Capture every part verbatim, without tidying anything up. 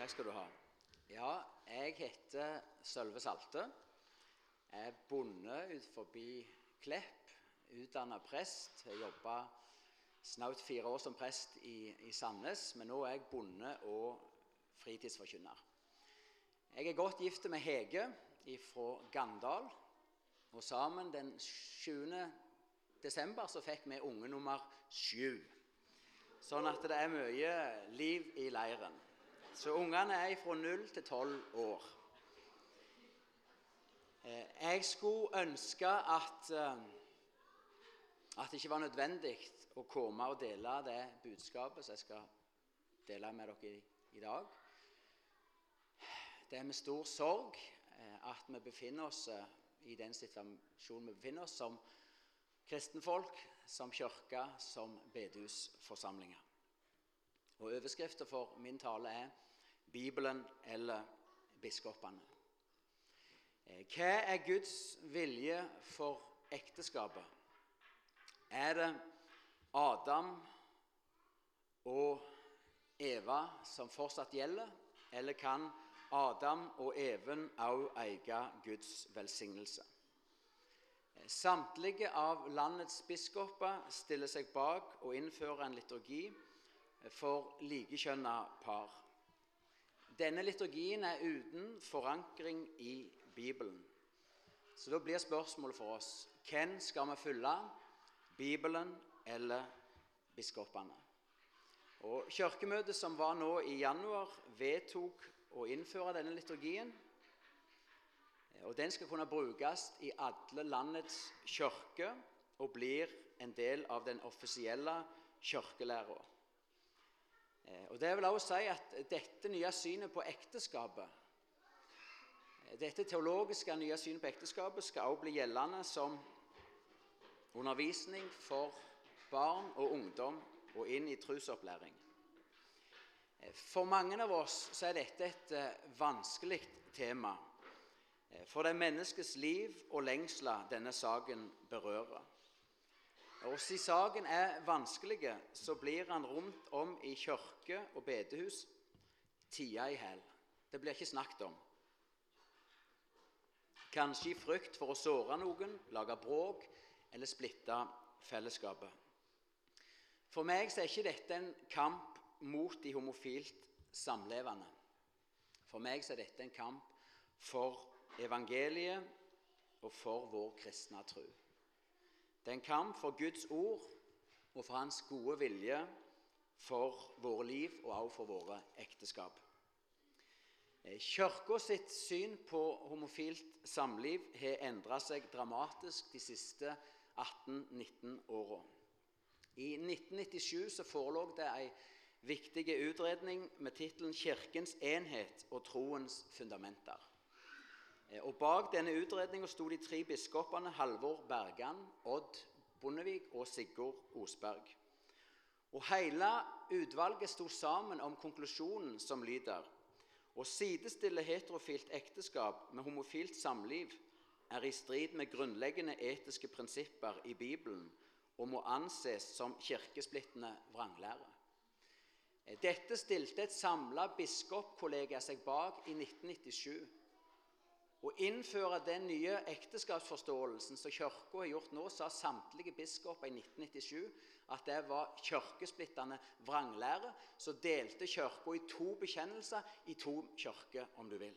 Takk skal du ha. Ja, jeg heter Sølve Salte. Jeg er bonde ut forbi Klepp, utdannet prest. Jeg jobbet snart fire år som prest i, i Sandnes, men nå er jeg bonde og fritidsforkynner. Jeg er godt gift med Hege fra Gandal, og sammen den sjuende desember så fikk vi unge nummer sju. Sånn at det er mye liv i leiren. Så ungene er fra null til tolv år. Jeg skulle ønske at, at det ikke var nødvendig å komme og dele det budskapet som jeg skal dele med dere i, i dag. Det er med stor sorg at vi befinner oss i den situasjonen vi befinner oss som kristenfolk, som kirke, som bedehusforsamlinger. Og overskriften for min tale er Bibelen eller biskopene. Hva er Guds vilje for ekteskapet? Er det Adam og Eva som fortsatt gjelder, eller kan Adam og Even også eie Guds velsignelse? Samtlige av landets biskoper stiller seg bak og innfører en liturgi for likekjønnede par. Denne liturgien er uten forankring i Bibelen. Så da blir spørsmålet for oss: hvem skal vi følge? Bibelen eller biskopene? Og kirkemøtet som var nå i januar vedtok å innføre denne liturgien, og den skal kunne brukes i alle landets kirker og blir en del av den offisielle kirkelæren. Og det vil også si at dette nye synet på ekteskapet, dette teologiske nye synet på ekteskapet skal også bli gjeldende som undervisning for barn og ungdom og inn i trosopplæring. For mange av oss så er dette et vanskelig tema, for det er menneskets liv og lengsler denne saken berører. Og siden saken er vanskelig, så blir han rundt om i kirke og bedehus tia i hæl. Det blir ikke snakket om. Kanskje i frykt for å såre noen, lage bråk eller splitte fellesskapet. For meg så er ikke dette en kamp mot de homofilt samlevende. For meg så er dette en kamp for evangeliet og for vår kristne tro. Det er en kamp for Guds ord og for hans gode vilje for våre liv og også for våre ekteskap. Kirken sitt syn på homofilt samliv har endret seg dramatisk de siste atten til nitten årene. I nitten nittisju så forelå det en viktig utredning med tittelen «Kirkens enhet og troens fundamenter». Og bak denne utredningen sto de tre biskopene Halvor Bergan, Odd Bondevik og Sigurd Osberg. Og hele utvalget sto sammen om konklusjonen som lyder: å sidestille heterofilt ekteskap med homofilt samliv er i strid med grunnleggende etiske prinsipper i Bibelen og må anses som kirkesplittende vranglære. Dette stilte et samlet biskopkollega seg bak i nitten nittisju. Å innføre den nye ekteskapsforståelsen som kirken har gjort nå, sa samtlige biskoper i nitten nittisju at det var kirkesplittende vranglære, så delte kirken i to bekjennelser, i to kirker, om du vil.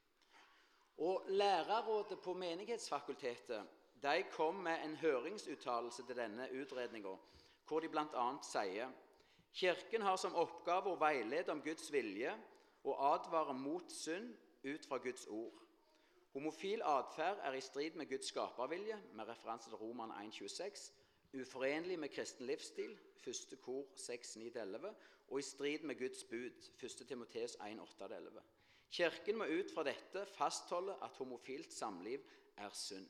Og lærerrådet på Menighetsfakultetet, de kom med en høringsuttalelse til denne utredningen, hvor de blant annet sier: Kirken har som oppgave å veilede om Guds vilje og advare mot synd ut fra Guds ord. Homofil atferd er i strid med Guds skapervilje, med referanse til Romerne en tjueseks, uforenlig med kristen livsstil, første kor seks ni til elleve, og i strid med Guds bud, første Timoteus en åtte til elleve. Kirken må ut fra dette fastholde at homofilt samliv er synd.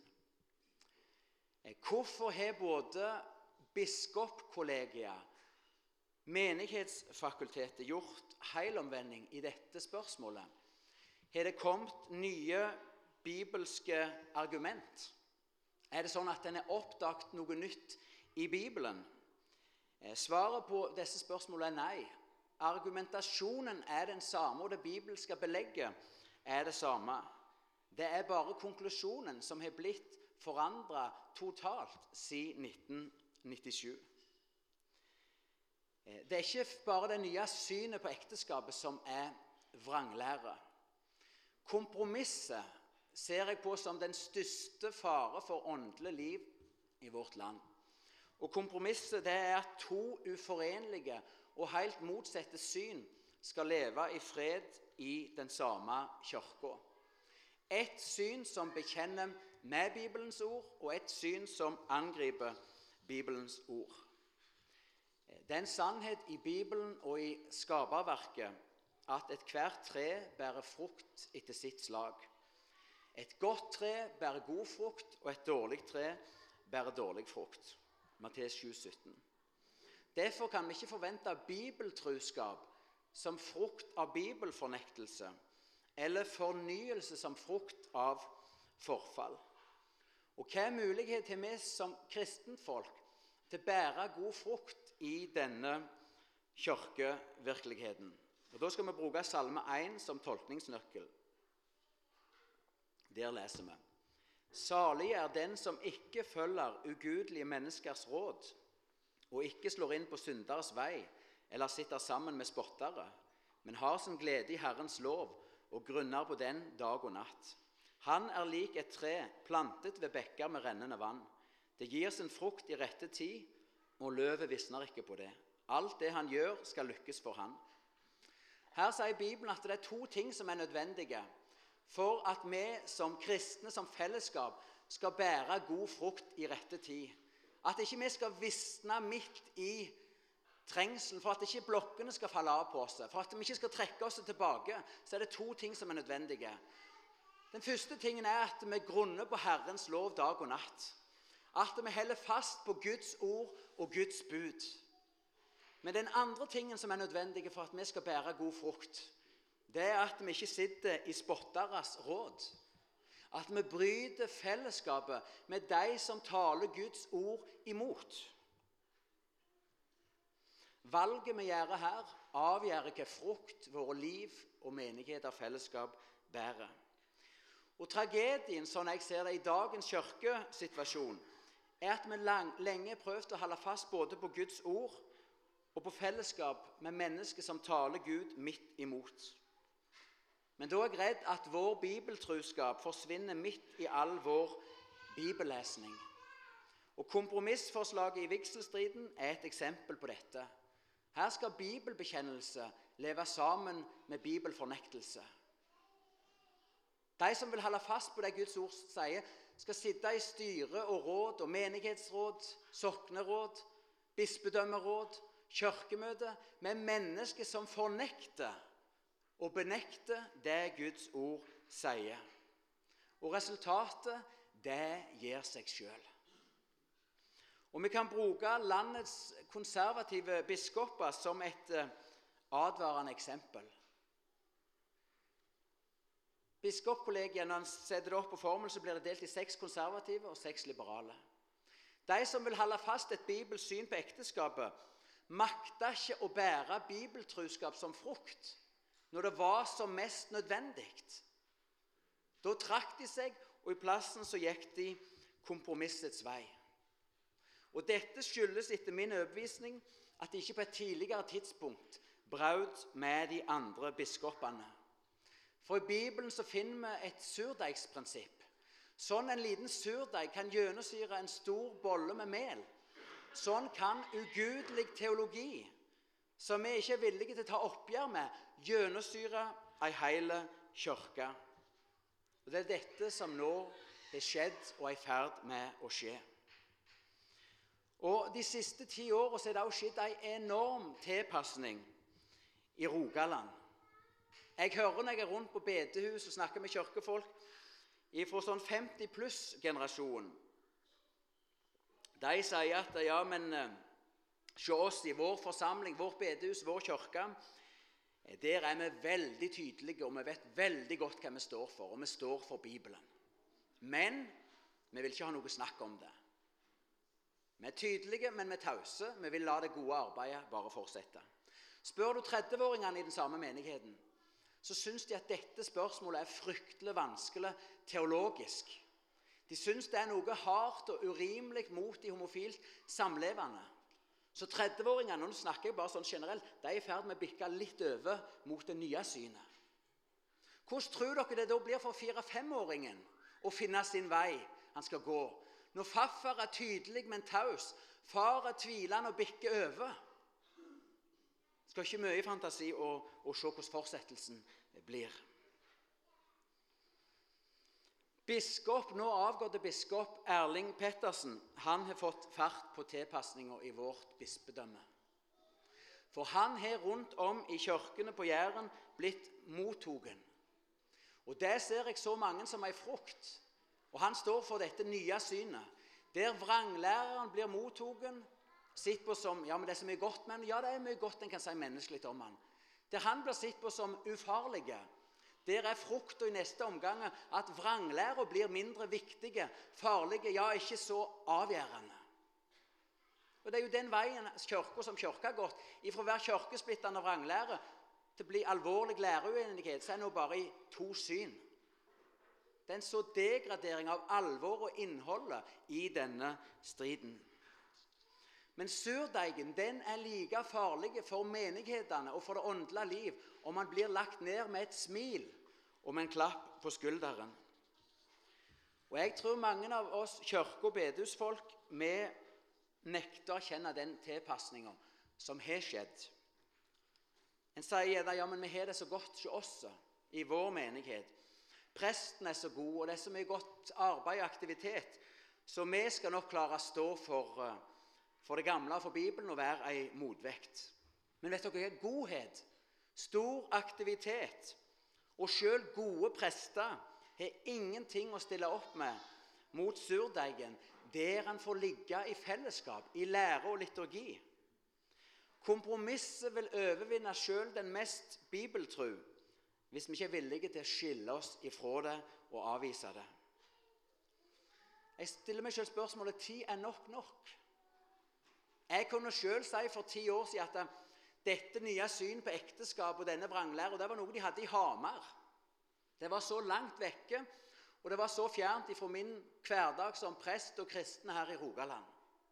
Hvorfor har både biskopkollegiet, Menighetsfakultetet gjort helomvending i dette spørsmålet? Har det kommet nye bibelske argument? Er det sånn at en har oppdaget noe nytt i Bibelen? Svaret på disse spørsmålene er nei. argumentasjonen er den samme, og det bibelske belegget er det samme. Det er bare konklusjonen som har blitt forandret totalt siden nitten nittisju. Det er ikke bare det nye synet på ekteskapet som er vranglære. Kompromisset ser jeg på som den største fare for åndelig liv i vårt land. Og kompromisset det er at to uforenlige og helt motsatte syn skal leve i fred i den samme kirka. Et syn som bekjenner med Bibelens ord, og et syn som angriper Bibelens ord. Det er en sannhet i Bibelen og i skaperverket at ethvert tre bærer frukt etter sitt slag. Et godt tre bærer god frukt, og et dårlig tre bærer dårlig frukt. Matteus sju sytten. Derfor kan vi ikke forvente bibeltruskap som frukt av bibelfornektelse, eller fornyelse som frukt av forfall. Og hva mulighet har vi som kristenfolk til å bære god frukt i denne kirkevirkeligheten? Og Da skal vi bruke Salme én som tolkningsnøkkel. Der leser vi: Salig er den som ikke følger ugudelige menneskers råd, og ikke slår inn på synderes vei, eller sitter sammen med spottere, men har sin glede i Herrens lov, og grunner på den dag og natt. Han er lik et tre, plantet ved bekker med rennende vann. Det gir sin frukt i rette tid, og løvet visner ikke på det. Alt det han gjør, skal lykkes for han. Her sier Bibelen at det er to ting som er nødvendige for at vi som kristne, som fellesskap, skal bære god frukt i rette tid. At ikke vi skal visne midt i trengselen, for at ikke blokkene skal falle av på oss, for at vi ikke skal trekke oss tilbake, så er det to ting som er nødvendige. Den første tingen er at vi grunner på Herrens lov dag og natt. At vi holder fast på Guds ord og Guds bud. Men den andre tingen som er nødvendig for at vi skal bære god frukt, det er at vi ikke sitter i spotteres råd. At vi bryter fellesskapet med de som taler Guds ord imot. Valget vi gjør her, avgjør hvilken frukt våre liv og menigheter og fellesskap bærer. Og tragedien, sånn jeg ser det i dagens kirkesituasjon, er at vi lang, lenge prøvd å holde fast både på Guds ord og på fellesskap med mennesker som taler Gud midt imot. Men da er jeg redd at vår bibeltruskap forsvinner midt i all vår bibellesning. Og kompromissforslaget i vigselstriden er et eksempel på dette. Her skal bibelbekjennelse leve sammen med bibelfornektelse. De som vil holde fast på det Guds ord sier, skal sitte i styre og råd og menighetsråd, sokneråd, bispedømmeråd, kirkemøte med mennesker som fornekter og benekter det Guds ord sier. Og resultatet, det gir seg selv. Og vi kan bruke landets konservative biskoper som et advarende eksempel. Biskopkollegiet, når han setter det opp på formel, så blir det delt i seks konservative og seks liberale. De som vil holde fast et bibelsyn på ekteskapet, makta ikke å bære bibeltruskap som frukt når det var som mest nødvendig. Da trakk de seg, og i plassen så gikk de kompromissets vei. Og dette skyldes etter min overbevisning at de ikke på et tidligere tidspunkt brøt med de andre biskopene. For i Bibelen så finner vi et surdeigsprinsipp. Sånn en liten surdeig kan gjennomsyre en stor bolle med mel. Sånn kan ugudelig teologi, som vi ikke er villige til å ta oppgjør med, gjennomsyre en hel kirke. Og det er dette som nå er skjedd og er i ferd med å skje. Og de siste ti årene så er det også skjedd en enorm tilpasning i Rogaland. Jeg hører når jeg er rundt på bedehus og snakker med kirkefolk fra sånn femti pluss generasjon. De sier at ja, men se oss i vår forsamling, vårt bedehus, vår kirke, der er vi veldig tydelige, og vi vet veldig godt hva vi står for, og vi står for Bibelen. Men vi vil ikke ha noe snakk om det. Vi er tydelige, men vi er tause. Vi vil la det gode arbeidet bare fortsette. Spør du trettiåringene i den samme menigheten, så synes de at dette spørsmålet er fryktelig vanskelig teologisk. De synes det er noe hardt og urimelig mot de homofilt samlevende. Så trettiåringene, nå snakker jeg bare sånn generelt, de er i ferd med å bikke litt over mot det nye synet. Hvordan tror dere det da blir for fire-femåringen å finne sin vei han skal gå? Når farfar er tydelig, men taus, far er tvilende og bikker over. Det skal ikke mye fantasi å, å se hvordan fortsettelsen blir. Biskop, nå avgåtte biskop Erling Pettersen, han har fått fart på tilpasninger i vårt bispedømme. For han har rundt om i kirkene på Jæren blitt mottagen. Og det ser jeg så mange som en frukt. Og han står for dette nye synet. Der vranglæreren blir mottagen, sitt på som, ja, men det er så mye godt, men ja, det er mye godt en kan si menneskelig om han. Der han blir sitt på som ufarlige, der er frukta i neste omgang at vranglærer blir mindre viktige, farlige, ja, ikke så avgjørende. Og det er jo den veien kirka som kirka har gått, ifra å være kirkesplittende vranglære til å bli alvorlig læreuenighet, så er det nå bare i to syn. Det er en så degradering av alvor og innholdet i denne striden. Men surdeigen, den er like farlig for menighetene og for det åndelige liv om man blir lagt ned med et smil og med en klapp på skulderen. Og jeg tror mange av oss kirke- og bedehusfolk, vi nekter å kjenne den tilpasningen som har skjedd. En sier gjerne, ja, men vi har det så godt hos oss i vår menighet. Presten er så god, og det er så mye godt arbeid og aktivitet, så vi skal nok klare å stå for, for det gamle og for Bibelen og være en motvekt. Men vet dere, godhet, stor aktivitet og selv gode prester har ingenting å stille opp med mot surdeigen, der han får ligge i fellesskap, i lære og liturgi. Kompromisset vil overvinne selv den mest bibeltro, hvis vi ikke er villige til å skille oss ifra det og avvise det. Jeg stiller meg selv spørsmålet, tid er nok nok. Jeg kunne selv si for ti år siden at dette nye syn på ekteskap og denne vranglære, det var noe de hadde i Hamar. Det var så langt vekke, og det var så fjernt fra min hverdag som prest og kristne her i Rogaland.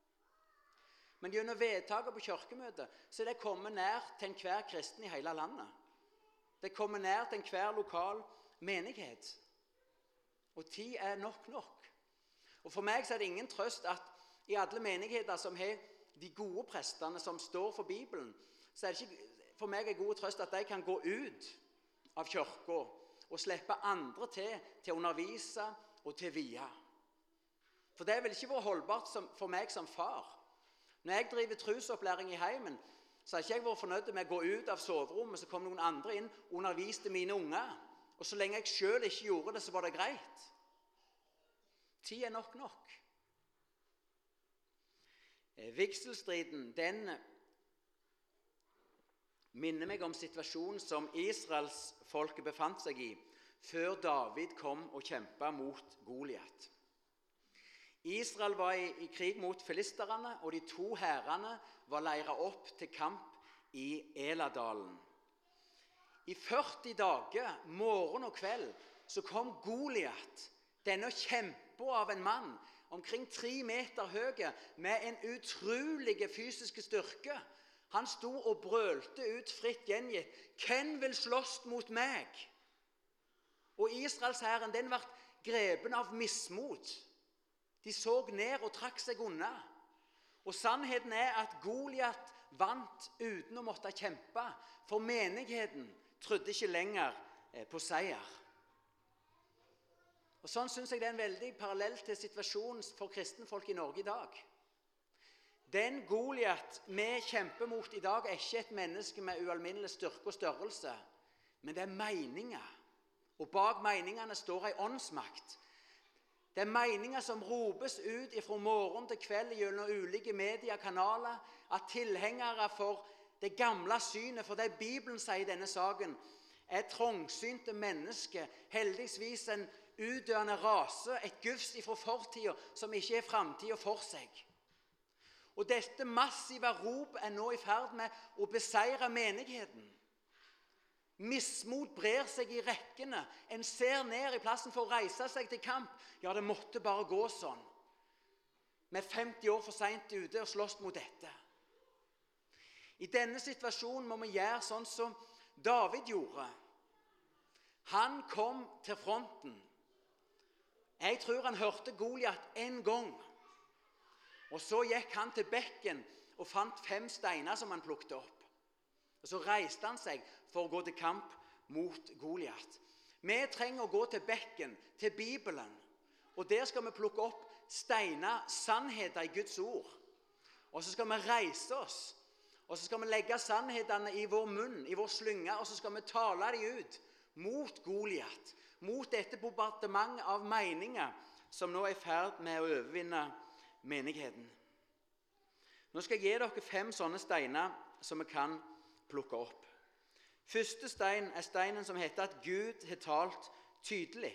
Men gjennom vedtaket på kirkemøtet så er det kommet nær til enhver kristen i hele landet. Det kommer nær til enhver lokal menighet. Og tid er nok nok. Og for meg så er det ingen trøst at i alle menigheter som har de gode prestene som står for Bibelen, så er det ikke for meg en god trøst at de kan gå ut av kirka og slippe andre til til å undervise og til å vie. For det vil ikke være holdbart som, for meg som far. Når jeg driver trusopplæring i heimen, så har ikke jeg vært fornøyd med å gå ut av soverommet, så kom noen andre inn og underviste mine unger. Og så lenge jeg selv ikke gjorde det, så var det greit. Tid er nok nok. Vigselstriden, den minner meg om situasjonen som Israelsfolket befant seg i før David kom og kjempet mot Goliat. Israel var i, i krig mot filisterne, og de to hærene var leiret opp til kamp i Eladalen. I førti dager, morgen og kveld, så kom Goliat, denne kjempe av en mann, omkring tre meter høye, med en utrolig fysisk styrke. Han sto og brølte ut fritt gjengitt, «Hvem vil slåss mot meg?» Og Israelshæren, den ble grepen av mismot. De så ned og trakk seg unna. Og sannheten er at Goliat vant uten å måtte kjempe, for menigheten trodde ikke lenger på seier. Og sånn synes jeg det er en veldig parallell til situasjonen for kristenfolk i Norge i dag. Den Goliat vi kjemper mot i dag er ikke et menneske med ualminnelig styrke og størrelse, men det er meninger. Og bak meningene står en åndsmakt. Det er meninger som ropes ut fra morgen til kveld gjennom ulike mediekanaler, at tilhengere for det gamle synet, for det Bibelen sier i denne saken, er trangsynte mennesker, heldigvis en udøende rase, et gufs ifra fortiden som ikke er fremtiden for seg. Og dette massive rop er nå i ferd med å beseire menigheten. Mismot brer seg i rekkene. En ser ned i plassen for å reise seg til kamp. Ja, det måtte bare gå sånn. Vi er femti år for sent ute og slåss mot dette. I denne situasjonen må vi gjøre sånn som David gjorde. Han kom til fronten. Jeg tror han hørte Goliat en gang. Og så gikk han til bekken og fant fem steiner som han plukket opp. Og så reiste han seg for å gå til kamp mot Goliat. Vi trenger å gå til bekken, til Bibelen. Og der skal vi plukke opp steiner, sannheter i Guds ord. Og så skal vi reise oss. Og så skal vi legge sannhetene i vår munn, i vår slynge, og så skal vi tale dem ut mot Goliat. Mot dette bombardement av meninger som nå er i ferd med å overvinne menigheten. Nå skal jeg gi dere fem sånne steiner som vi kan plukke opp. Første stein er steinen som heter at Gud har talt tydelig.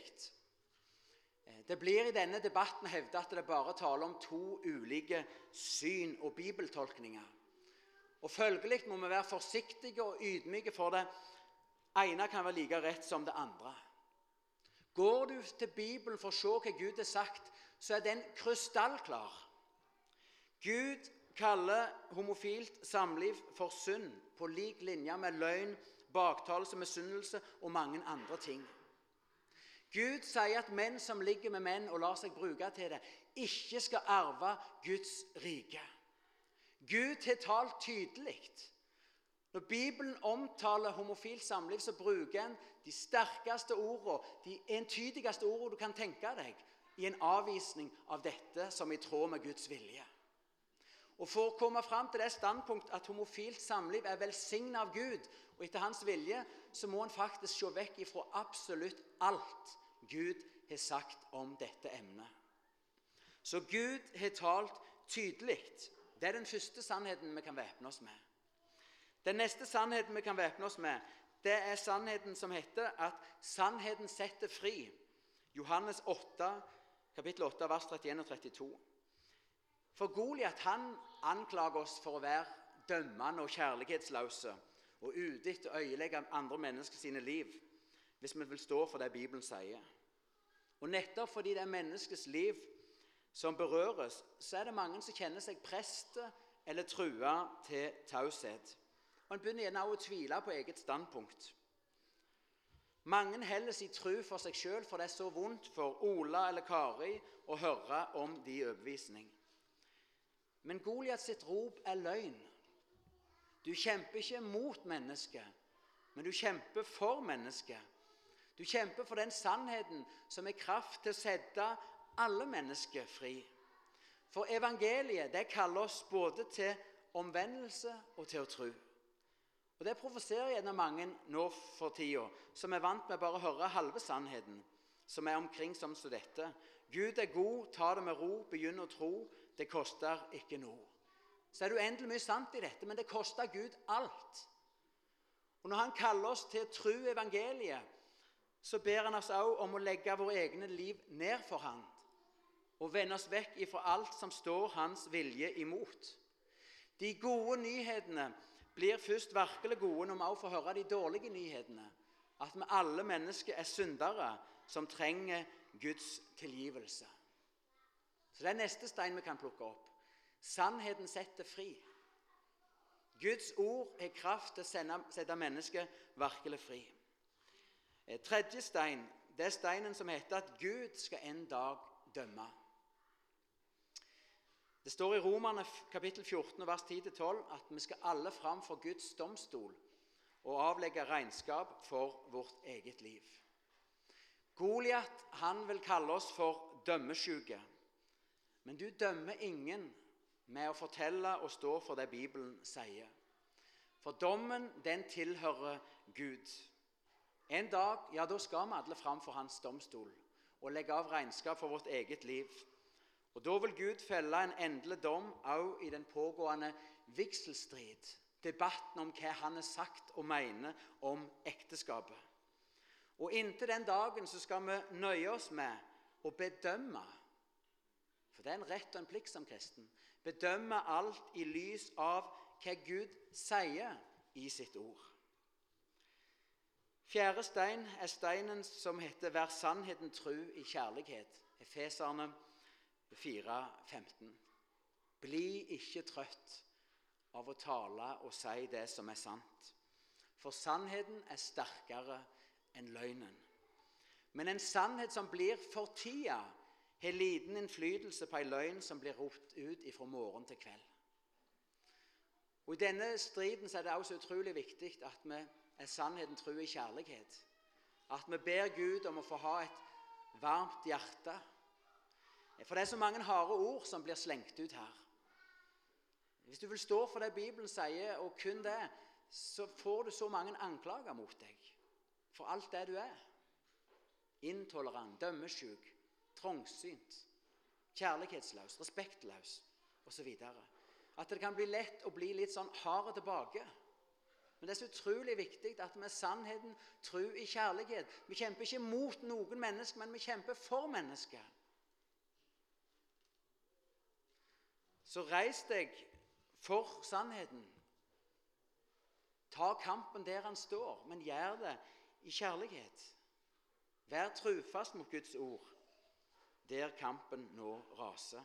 Det blir i denne debatten hevdet at det bare taler om to ulike syn og bibeltolkninger. Og følgelig må vi være forsiktige og ydmyke, for det ene kan være like rett som det andre. Går du til Bibelen for å se hva Gud har sagt, så er den krystallklar. Gud kaller homofilt samliv for synd, på lik linje med løgn, baktalelse, misunnelse og mange andre ting. Gud sier at menn som ligger med menn og lar seg bruke til det, ikke skal arve Guds rike. Gud har talt tydelig. Når Bibelen omtaler homofilt samliv, så bruker en de sterkeste ordene, de entydigste ordene du kan tenke deg, i en avvisning av dette som er i tråd med Guds vilje. Og for å komme fram til det standpunkt at homofilt samliv er velsignet av Gud, og etter hans vilje, så må en faktisk se vekk ifra absolutt alt Gud har sagt om dette emnet. Så Gud har talt tydelig. Det er den første sannheten vi kan væpne oss med. Den neste sannheten vi kan væpne oss med, det er sannheten som heter at sannheten setter fri. Johannes åtte, kapittel åtte, vers trettien og trettito. For Goliat, han anklager oss for å være dømmende og kjærlighetsløse og ute etter å øyelegge andre mennesker sine liv, hvis vi vil stå for det Bibelen sier. Og nettopp fordi det er menneskets liv som berøres, så er det mange som kjenner seg preste eller trua til taushet. Og en begynner gjerne å tvile på eget standpunkt. Mange heller sin tro for seg selv, for det er så vondt for Ola eller Kari å høre om de overbevisning. Men Goliat sitt rop er løgn. Du kjemper ikke mot mennesket, men du kjemper for mennesket. Du kjemper for den sannheten som er kraft til å sette alle mennesker fri. For evangeliet, det kaller oss både til omvendelse og til å tro. Og det provoserer gjerne mange nå for tida, som er vant med bare å høre halve sannheten, som er omkring som så dette. Gud er god, ta det med ro, begynn å tro, det koster ikke noe. Så er det uendelig mye sant i dette, men det koster Gud alt. Og når han kaller oss til å tro evangeliet, så ber han oss også om å legge våre egne liv ned for han, og vende oss vekk ifra alt som står hans vilje imot. De gode nyhetene blir først virkelig gode når vi også får høre de dårlige nyhetene, at vi alle mennesker er syndere som trenger Guds tilgivelse. Så det er neste stein vi kan plukke opp. Sannheten setter fri. Guds ord har kraft til å sette mennesket virkelig fri. Tredje stein, det er steinen som heter at Gud skal en dag dømme. Det står i Romerne kapittel fjorten, vers ti til tolv, at vi skal alle fram for Guds domstol og avlegge regnskap for vårt eget liv. Goliat, han vil kalle oss for dømmesjuke. Men du dømmer ingen med å fortelle og stå for det Bibelen sier. For dommen, den tilhører Gud. En dag, ja, da skal vi alle fram for hans domstol og legge av regnskap for vårt eget liv. Og da vil Gud felle en endelig dom også i den pågående vigselstrid, debatten om hva han har sagt og mener om ekteskapet. Og inntil den dagen så skal vi nøye oss med å bedømme, for det er en rett og en plikt som kristen, bedømme alt i lys av hva Gud sier i sitt ord. Fjerde stein er steinen som heter «Vær sannheten tru i kjærlighet». Efeserne fire femten. Bli ikke trøtt av å tale og si det som er sant, for sannheten er sterkere enn løgnen. Men en sannhet som blir for tida, har liten innflytelse på en løgn som blir ropt ut fra morgen til kveld. Og I denne striden så er det også utrolig viktig at vi er sannheten tro i kjærlighet. At vi ber Gud om å få ha et varmt hjerte. For det er så mange harde ord som blir slengt ut her. Hvis du vil stå for det Bibelen sier, og kun det, så får du så mange anklager mot deg for alt det du er. Intolerant, dømmesjuk, trangsynt, kjærlighetsløs, respektløs og så videre. At det kan bli lett å bli litt sånn hard tilbake. Men det er så utrolig viktig at vi er sannheten tro i kjærlighet. Vi kjemper ikke mot noen mennesker, men vi kjemper for mennesker. Så reis deg for sannheten. Ta kampen der han står, men gjør det i kjærlighet. Vær trufast mot Guds ord, der kampen nå raser.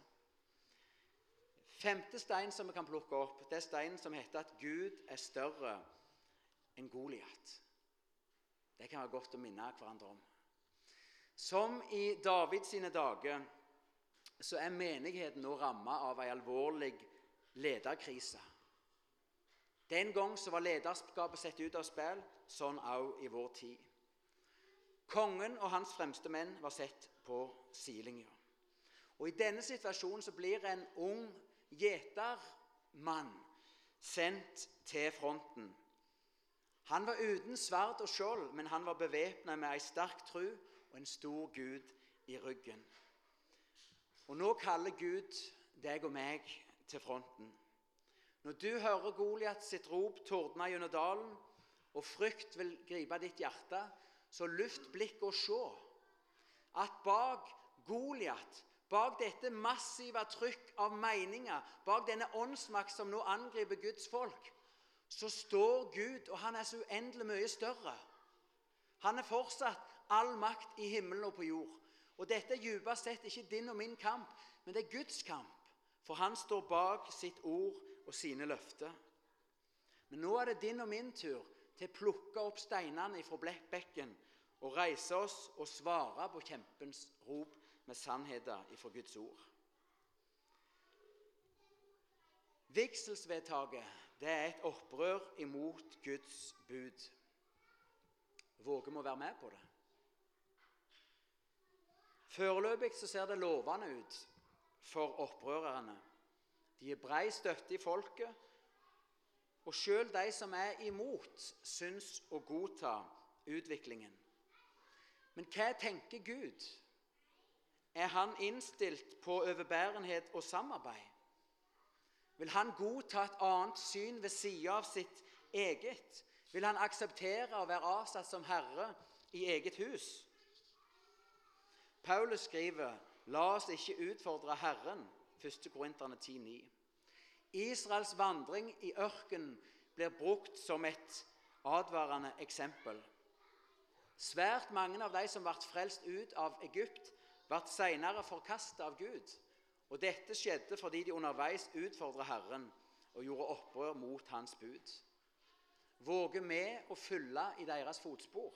Femte stein som vi kan plukke opp, det er steinen som heter at Gud er større enn Goliat. Det kan være godt å minne hverandre om. Som i David sine dager, så er menigheten nå rammet av en alvorlig lederkrise. Den gang så var lederskapet sett ut av spill, sånn også i vår tid. Kongen og hans fremste menn var sett på sidelinja. Og i denne situasjonen så blir en ung gjetermann sendt til fronten. Han var uten sverd og skjold, men han var bevæpnet med en sterk tro og en stor Gud i ryggen. Og nå kaller Gud deg og meg til fronten. Når du hører Goliat sitt rop tordne gjennom dalen, og frykt vil gripe ditt hjerte, så luft blikket og se at bak Goliat, bak dette massive trykk av meninger, bak denne åndsmakt som nå angriper Guds folk, så står Gud, og han er så uendelig mye større. Han er fortsatt all makt i himmelen og på jord. Og dette er dypest sett ikke din og min kamp, men det er Guds kamp, for han står bak sitt ord og sine løfter. Men nå er det din og min tur til å plukke opp steinene fra bekken og reise oss og svare på kjempens rop med sannheter fra Guds ord. Vigselsvedtaket, det er et opprør imot Guds bud. Våger vi å være med på det? Foreløpig så ser det lovende ut for opprørerne. De er brei støtte i folket, og selv de som er imot, syns å godta utviklingen. Men hva tenker Gud? Er han innstilt på overbærenhet og samarbeid? Vil han godta et annet syn ved siden av sitt eget? Vil han akseptere å være avsatt som herre i eget hus? Paulus skriver, la oss ikke utfordre Herren, første Korinterne ti ni. Israels vandring i ørkenen blir brukt som et advarende eksempel. Svært mange av de som ble frelst ut av Egypt, ble senere forkastet av Gud. Og dette skjedde fordi de underveis utfordret Herren og gjorde opprør mot hans bud. Våger vi å følge i deres fotspor?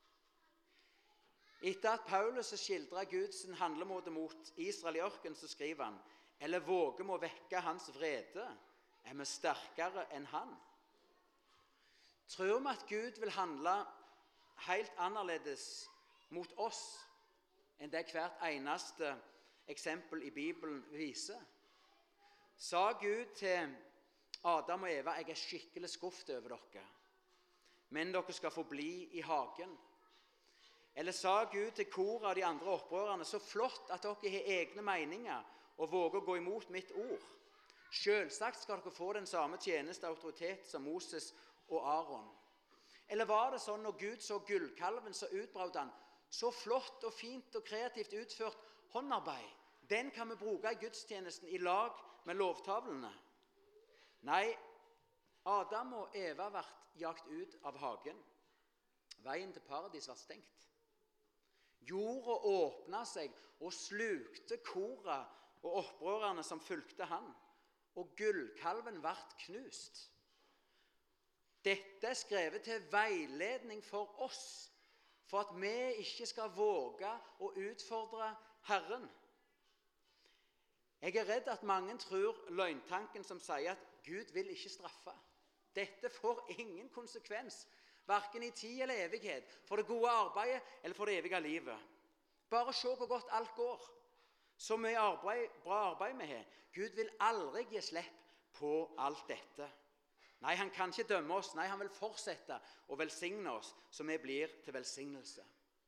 Etter at Paulus skildrer Guds handlemåte mot Israel i ørkenen, så skriver han, eller våger vi å vekke hans vrede, er vi sterkere enn han. Tror vi at Gud vil handle helt annerledes mot oss enn det hvert eneste eksempel i Bibelen viser? Sa Gud til Adam og Eva, jeg er skikkelig skuffet over dere, men dere skal få bli i hagen. Eller sa Gud til Kora og de andre opprørerne, så flott at dere har egne meninger og våger å gå imot mitt ord. Selvsagt skal dere få den samme tjeneste og autoritet som Moses og Aaron. Eller var det sånn når Gud så gullkalven, så utbrøt han, så flott og fint og kreativt utført håndarbeid, den kan vi bruke i gudstjenesten i lag med lovtavlene? Nei, Adam og Eva ble jagt ut av hagen. Veien til paradis var stengt. Jorda åpnet seg og slukte Kora og opprørerne som fulgte han, og gullkalven ble knust. Dette er skrevet til veiledning for oss, for at vi ikke skal våge å utfordre Herren. Jeg er redd at mange tror løgntanken som sier at Gud vil ikke straffe. Dette får ingen konsekvens, hverken i tid eller evighet, for det gode arbeidet eller for det evige livet. Bare se hvor godt alt går. Så mye arbeid, bra arbeid vi har. Gud vil aldri gi slipp på alt dette. Nei, han kan ikke dømme oss. Nei, han vil fortsette å velsigne oss, så vi blir til velsignelse.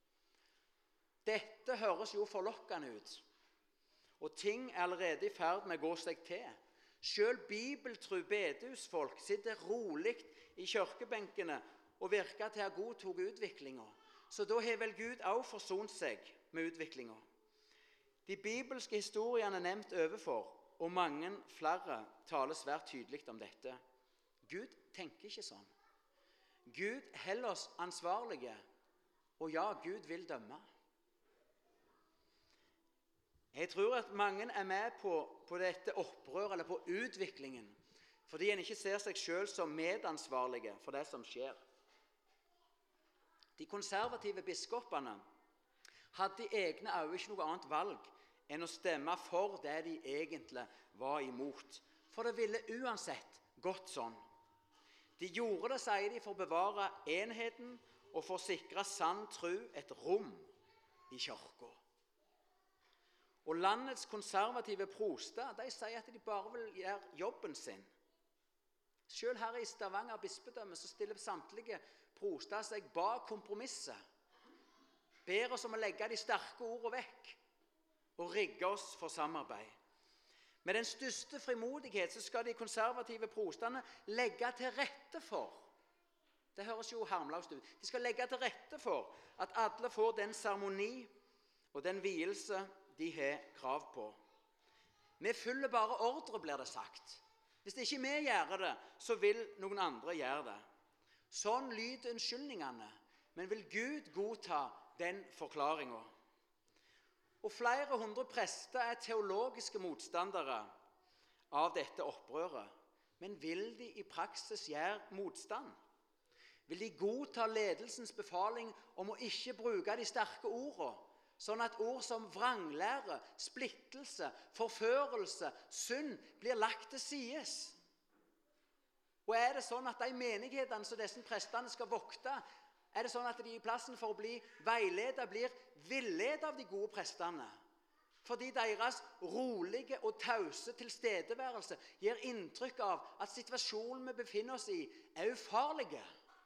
Dette høres jo forlokkende ut, og ting er allerede i ferd med å gå seg til. Selv bibeltro bedehusfolk sitter rolig i kirkebenkene og virker til å ha godtatt utviklingen. Så da har vel Gud også forsont seg med utviklingen. De bibelske historiene er nevnt overfor, og mange flere taler svært tydelig om dette. Gud tenker ikke sånn. Gud holder oss ansvarlige, og ja, Gud vil dømme. Jeg tror at mange er med på, på dette opprøret, eller på utviklingen, fordi en ikke ser seg selv som medansvarlige for det som skjer. De konservative biskopene hadde i egne øyne ikke noe annet valg enn å stemme for det de egentlig var imot. For det ville uansett gått sånn. De gjorde det, sier de, for å bevare enheten og for å sikre sann tro et rom i kirken. Og landets konservative proster, de sier at de bare vil gjøre jobben sin. Selv her i Stavanger bispedømme så stiller samtlige proster seg bak kompromisset. Ber oss om å legge de sterke ordene vekk og rigge oss for samarbeid. Med den største frimodighet så skal de konservative prostene legge til rette for. Det høres jo harmløst ut. De skal legge til rette for at alle får den seremoni og den vielse de har krav på. Vi følger bare ordre, blir det sagt. Hvis ikke vi gjør det, så vil noen andre gjøre det. Sånn lyder unnskyldningene, men vil Gud godta den forklaringen? Og flere hundre prester er teologiske motstandere av dette opprøret. Men vil de i praksis gjøre motstand? Vil de godta ledelsens befaling om å ikke bruke de sterke ordene, sånn at ord som vranglære, splittelse, forførelse, synd blir lagt til sides? Og er det sånn at de menighetene som disse prestene skal vokte, er det sånn at de i plassen for å bli veiledet blir villedet av de gode prestene? Fordi deres rolige og tause tilstedeværelse gir inntrykk av at situasjonen vi befinner oss i er ufarlige.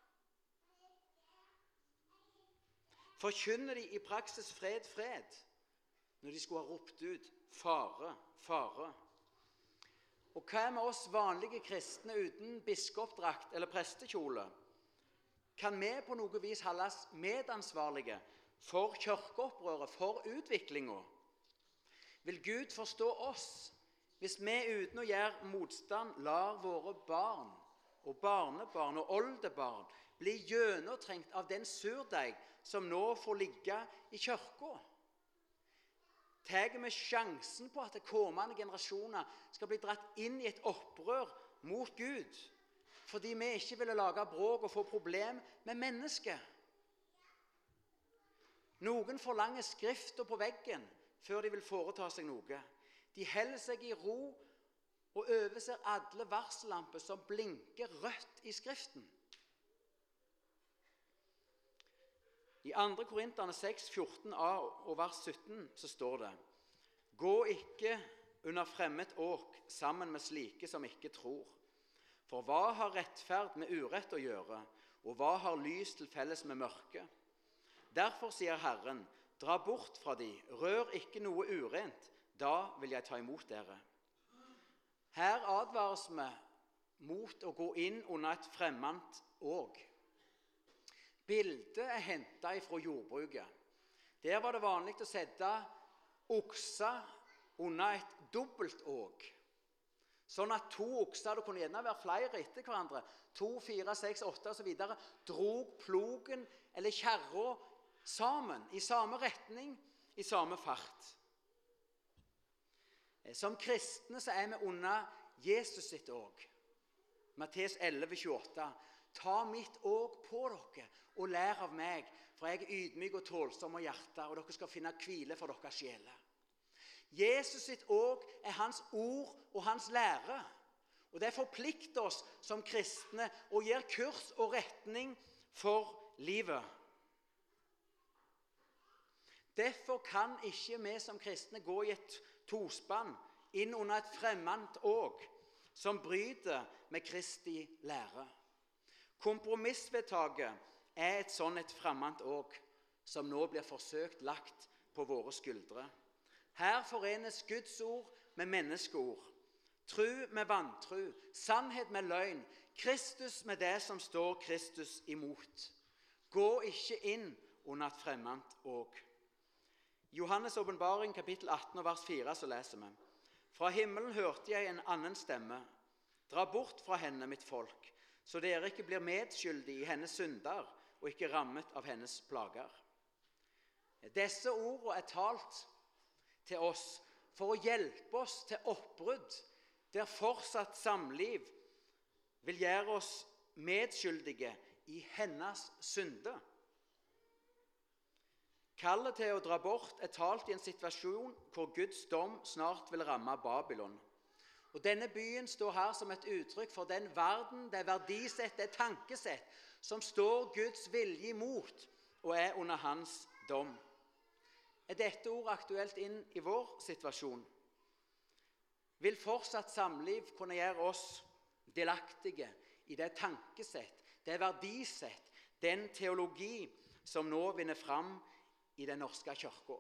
Forkynner de i praksis fred, fred, når de skulle ha ropt ut fare, fare? Og hva med oss vanlige kristne uten biskopdrakt eller prestekjole? Kan vi på noe vis holdes medansvarlige for kirkeopprøret, for utviklingen? Vil Gud forstå oss hvis vi uten å gjøre motstand lar våre barn og barnebarn og oldebarn bli gjennomtrengt av den surdeig som nå får ligge i kirken? Tar vi sjansen på at kommende generasjoner skal bli dratt inn i et opprør mot Gud, fordi vi ikke ville lage bråk og få problem med mennesker? Noen forlanger skriften på veggen før de vil foreta seg noe. De holder seg i ro og overser alle varsellamper som blinker rødt i skriften. I andre Korinterne seks, fjorten a og vers sytten så står det: Gå ikke under fremmed åk sammen med slike som ikke tror. For hva har rettferd med urett å gjøre, og hva har lys til felles med mørke? Derfor sier Herren, dra bort fra de, rør ikke noe urent, da vil jeg ta imot dere. Her advares vi mot å gå inn under et fremmed åk. Bildet er hentet fra jordbruket. Der var det vanlig å sette okser under et dobbelt åk. Sånn at to okser, det kunne gjerne være flere etter hverandre, to, fire, seks, åtte og så videre, drog plogen eller kjerra sammen, i samme retning, i samme fart. Som kristne så er vi under Jesus sitt åg. Matteus elleve, tjueåtte. Ta mitt åg på dere og lær av meg, for jeg er ydmyk og tålsom av hjerte, og dere skal finne hvile for deres sjeler. Jesus sitt åg er hans ord og hans lære. Og det forplikter oss som kristne og gir kurs og retning for livet. Derfor kan ikke vi som kristne gå i et tospann inn under et fremmed åg som bryter med Kristi lære. Kompromissvedtaket er et sånn et fremmed åg som nå blir forsøkt lagt på våre skuldre. Her forenes Guds ord med menneskeord, tro med vantro, sannhet med løgn, Kristus med det som står Kristus imot. Gå ikke inn under et fremmed åg. Johannes' åpenbaring, kapittel atten, vers fire, så leser vi. Fra himmelen hørte jeg en annen stemme. Dra bort fra henne, mitt folk, så dere ikke blir medskyldige i hennes synder og ikke rammet av hennes plager. Disse ordene er talt til oss for å hjelpe oss til oppbrudd, der fortsatt samliv vil gjøre oss medskyldige i hennes synder. Kallet til å dra bort er talt i en situasjon hvor Guds dom snart vil ramme Babylon. Og denne byen står her som et uttrykk for den verden, det verdisett, det tankesett, som står Guds vilje imot og er under hans dom. Er dette ord aktuelt inn i vår situasjon? Vil fortsatt samliv kunne gjøre oss delaktige i det tankesett, det verdisett, den teologi som nå vinner fram i den norske kirka?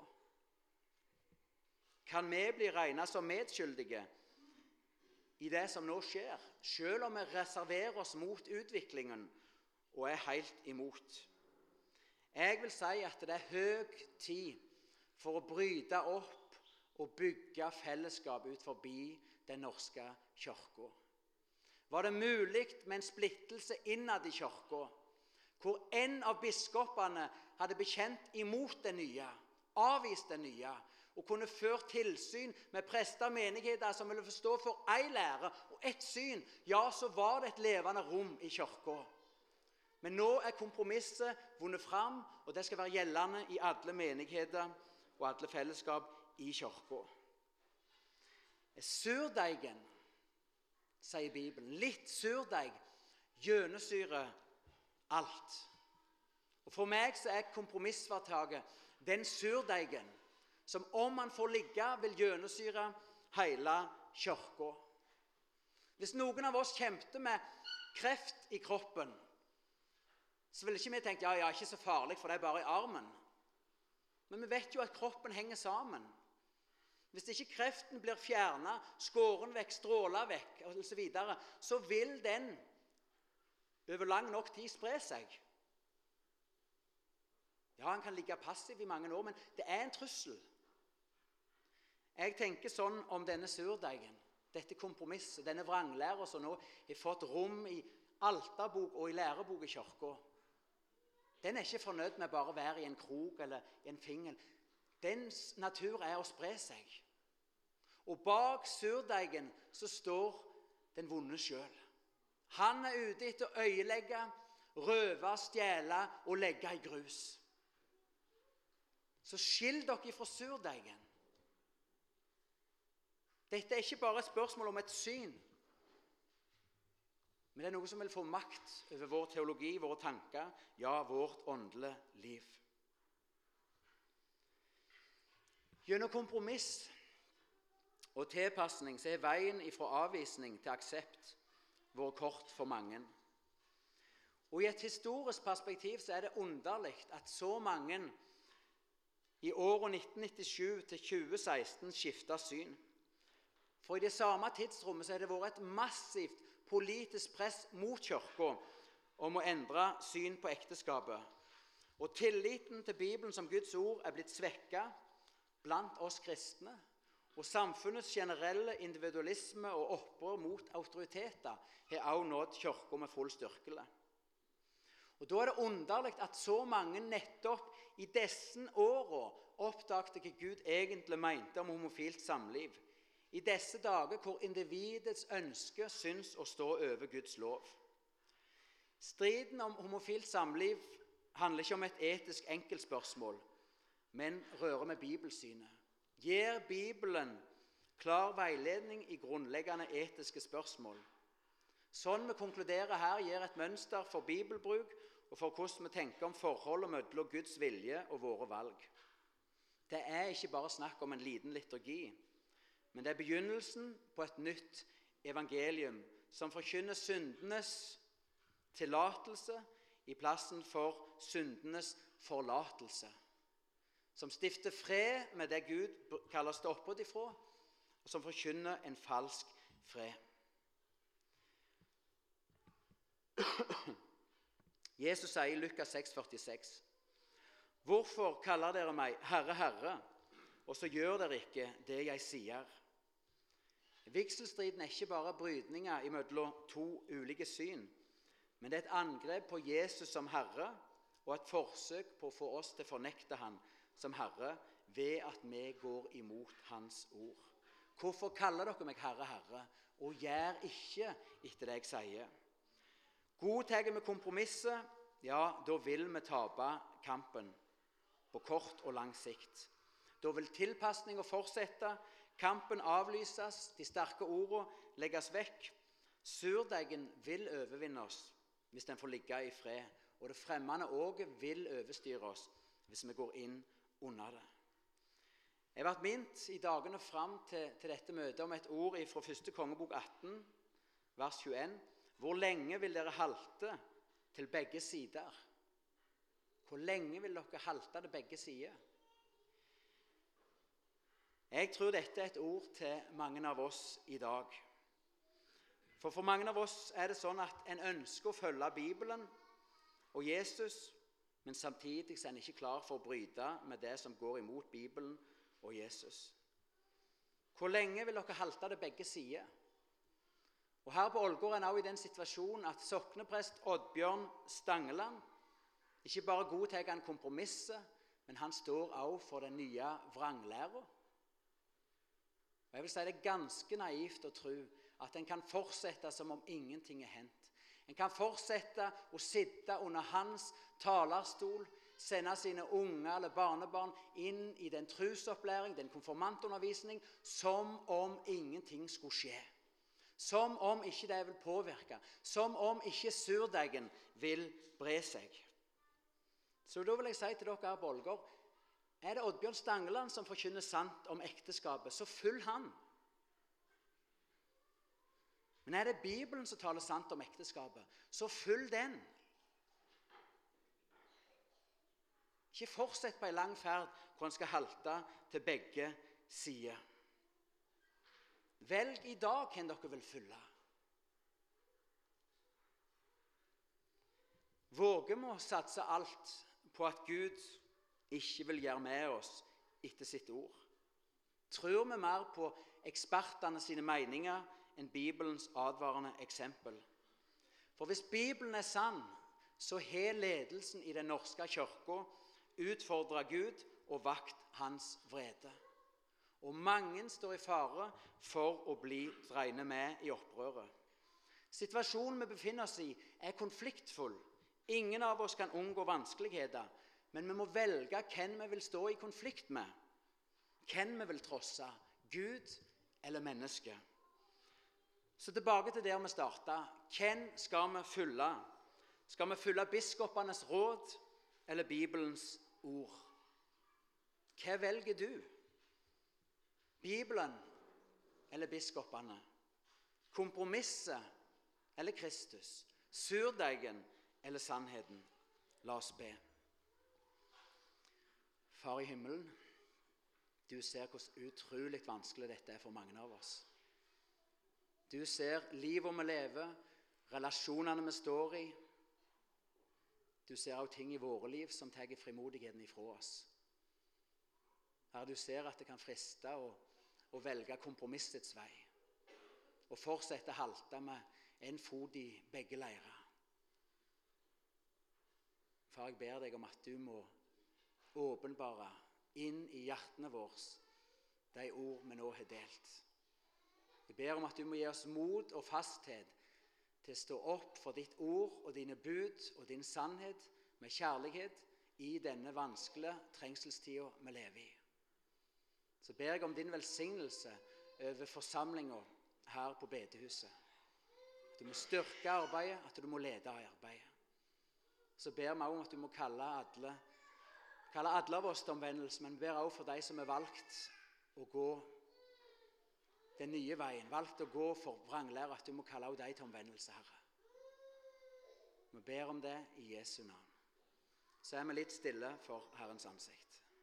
Kan vi bli regnet som medskyldige i det som nå skjer, selv om vi reserverer oss mot utviklingen og er helt imot? Jeg vil si at det er høy tid for å bryte opp og bygge fellesskap ut forbi den norske kirka. Var det mulig med en splittelse innad i kirka, hvor en av biskopene hadde bekjent imot det nye, avvist det nye, og kunne ført tilsyn med prester og menigheter som ville forstå for ei lære og ett syn, ja, så var det et levende rom i kirka. Men nå er kompromisset vunnet fram, og det skal være gjeldende i alle menigheter og alle fellesskap i kirka. Surdeigen, sier Bibelen, litt surdeig gjennomsyrer alt. Og for meg så er kompromissvedtaket den surdeigen som om man får ligge, vil gjennomsyre hele kirka. Hvis noen av oss kjempet med kreft i kroppen, så ville ikke vi tenkt, ja, ja, ikke så farlig, for det er bare i armen. Men vi vet jo at kroppen henger sammen. Hvis ikke kreften blir fjernet, skåren vekk, strålet vekk, og så videre, så vil den over lang nok tid spre seg. Ja, han kan ligge passiv i mange år, men det er en trussel. Jeg tenker sånn om denne surdeigen, dette kompromisset, denne vranglæren som nå har fått rom i alterbok og i lærebok i kirka. Den er ikke fornøyd med bare å være i en krok eller i en fingel. Dens natur er å spre seg. Og bak surdeigen så står den vonde selv. Han er ute etter å øyelegge, røve, stjele og legge i grus. Så skill dere fra surdeigen. Dette er ikke bare et spørsmål om et syn, men det er noe som vil få makt over vår teologi, våre tanker, ja, vårt åndelige liv. Gjennom kompromiss og tilpasning så er veien fra avvisning til aksept vært kort for mange. Og i et historisk perspektiv så er det underlig at så mange i året nitten nittisju til tjue seksten skiftet syn. For i det samme tidsrommet så har det vært et massivt politisk press mot kirka om å endre syn på ekteskapet. Og tilliten til Bibelen som Guds ord er blitt svekket blant oss kristne. Og samfunnets generelle individualisme og opprør mot autoriteter har også nådd kirken med full styrke. Og da er det underlig at så mange nettopp i disse årene oppdaget hva Gud egentlig mente om homofilt samliv, i disse dager hvor individets ønske syns å stå over Guds lov. Striden om homofilt samliv handler ikke om et etisk enkeltspørsmål, men rører med bibelsynet. Gir Bibelen klar veiledning i grunnleggende etiske spørsmål. Sånn vi konkluderer her, gir et mønster for bibelbruk og for hvordan vi tenker om forholdet mellom Guds vilje og våre valg. Det er ikke bare snakk om en liten liturgi, men det er begynnelsen på et nytt evangelium som forkynner syndenes tillatelse i plassen for syndenes forlatelse. Som stifter fred med det Gud kaller stå oppåt ifra, og som forkynner en falsk fred. Jesus sier i Lukas seks førtiseks: «Hvorfor kaller dere meg Herre, Herre, og så gjør dere ikke det jeg sier?» Vigselstriden er ikke bare brydninger imellom to ulike syn, men det er et angrep på Jesus som Herre og et forsøk på å få oss til å fornekte han som Herre ved at vi går imot hans ord. Hvorfor kaller dere meg Herre, Herre, og gjør ikke etter det jeg sier? Godtar vi kompromisset, ja, da vil vi tape kampen på kort og lang sikt. Da vil tilpasninga fortsette, kampen avlyses, de sterke ordene legges vekk. Surdeigen vil overvinne oss hvis den får ligge i fred, og det fremmede åget vil overstyre oss hvis vi går inn under det. Jeg har vært minnet i dagene fram til, til dette møtet om et ord fra første kongebok atten, vers tjueen. Hvor lenge vil dere halte til begge sider? Hvor lenge vil dere halte til begge sider? Jeg tror dette er et ord til mange av oss i dag. For for mange av oss er det sånn at en ønsker å følge Bibelen og Jesus, men samtidig er en ikke klar for å bryte med det som går imot Bibelen og Jesus. Hvor lenge vil dere halte til begge sider? Og her på Ålgård er en også i den situasjonen at sokneprest Oddbjørn Stangeland ikke bare godtar han kompromisset, men han står også for den nye vranglæra. Og jeg vil si det er ganske naivt å tro at en kan fortsette som om ingenting er hendt. En kan fortsette å sitte under hans talerstol, sende sine unge eller barnebarn inn i den trusopplæring, den konfirmantundervisning, som om ingenting skulle skje. Som om ikke det vil påvirke, som om ikke surdeigen vil bre seg. Så da vil jeg si til dere her på Ålgård, er det Oddbjørn Stangeland som forkynner sant om ekteskapet, så følg han. Men er det Bibelen som taler sant om ekteskapet, så følg den. Ikke fortsett på en lang ferd hvor en skal halte til begge sider. Velg i dag hvem dere vil følge. Våger vi å satse alt på at Gud ikke vil gjøre med oss etter sitt ord? Tror vi mer på ekspertene sine meninger enn Bibelens advarende eksempel? For hvis Bibelen er sann, så har ledelsen i den norske kirka utfordret Gud og vakt hans vrede. Og mange står i fare for å bli dregnet med i opprøret. Situasjonen vi befinner oss i er konfliktfull. Ingen av oss kan unngå vanskeligheter, men vi må velge hvem vi vil stå i konflikt med. Hvem vi vil trosse, Gud eller menneske. Så tilbake til der vi startet. Hvem skal vi følge? Skal vi følge biskopenes råd eller Bibelens ord? Hva velger du? Bibelen eller biskopene? Kompromisset eller Kristus? Surdeigen eller sannheten? La oss be. Far i himmelen, du ser hvor utrolig vanskelig dette er for mange av oss. Du ser livet vi lever, relasjonene vi står i. Du ser også ting i våre liv som tar frimodigheten ifra oss. Herre, du ser at det kan friste å, å velge kompromissets vei og fortsette å halte med en fot i begge leirer. Far, jeg ber deg om at du må åpenbare inn i hjertene våre de ord vi nå har delt. Jeg ber om at du må gi oss mot og fasthet til å stå opp for ditt ord og dine bud og din sannhet med kjærlighet i denne vanskelige trengselstida vi lever i. Så ber jeg om din velsignelse over forsamlingen her på bedehuset. At du må styrke arbeidet, at du må lede arbeidet. Så ber vi også om at du må kalle alle, kalle alle av oss til omvendelse, men vi ber også for de som er valgt å gå den nye veien, valgt å gå for vranglære, at du må kalle også de til omvendelse, Herre. Vi ber om det i Jesu navn. Så er vi litt stille for Herrens ansikt.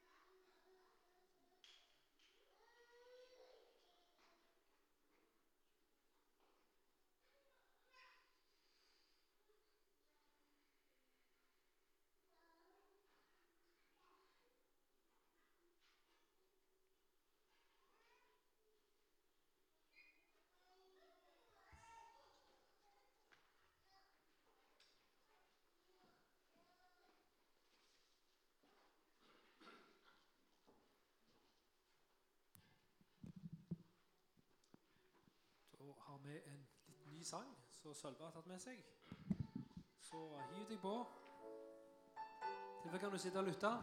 Da har vi en litt ny sang, så Sølve har tatt med seg. Så hiv deg på. Til kan du sitte og lytte.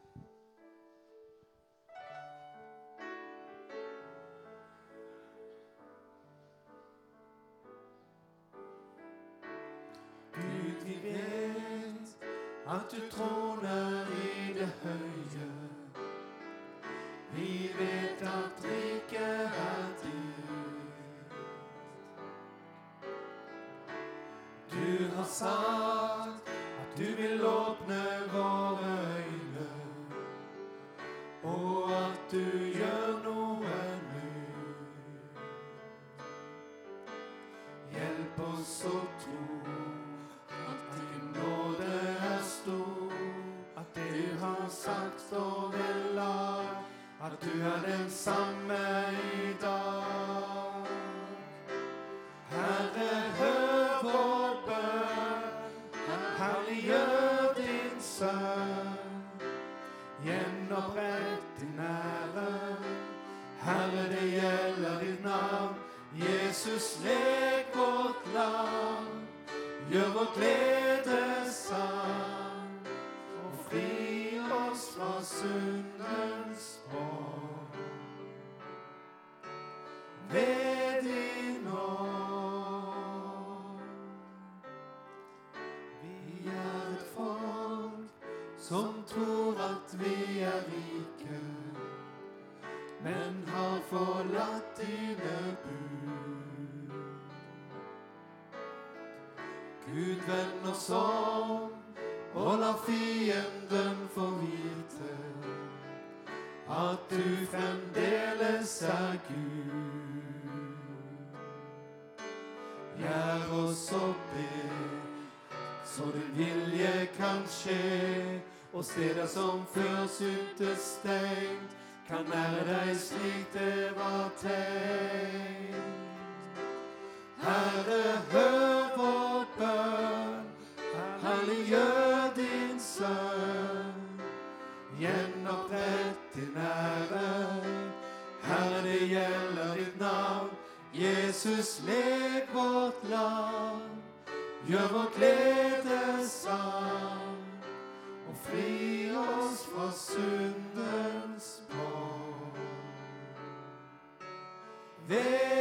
Gud, vi vet at du troner i det høye. Vi vet at riket er ditt. Du har sagt at du vil åpne våre øyne, og at du gjør noe nytt. Hjelp oss å tro at din nåde er stor, at det du har sagt står ved lag, at du er den samme i dag. Herre, hør vår bønn, herliggjør din sønn, gjenopprett din ære. Herre, det gjelder ditt navn, Jesus, lek vårt land, gjør vår glede sann, og fri oss fra syndens bånd. Ved din nåd, vi er et folk som tror at vi er rike, men har forlatt dine bud. Gud, vend oss om, og la fienden få vite at du fremdeles er Gud. Gjør oss oppe, så din vilje kan skje, og steder som før syntes stengt, kan nære deg slik det var tenkt. Herre, hør vår bønn, herliggjør din sønn, gjenopprett din ære. Herre, det gjelder ditt navn, Jesus, lek vårt land, gjør vår glede sann, og fri oss fra syndens bånd. Ved